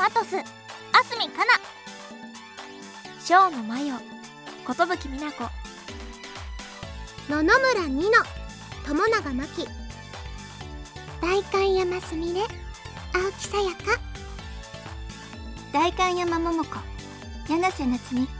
マトス、あすみかな、小野真世、寿美奈子、 野々村二乃、友永真希、代官山すみれ、青木さやか、 代官山桃子、柳瀬夏美、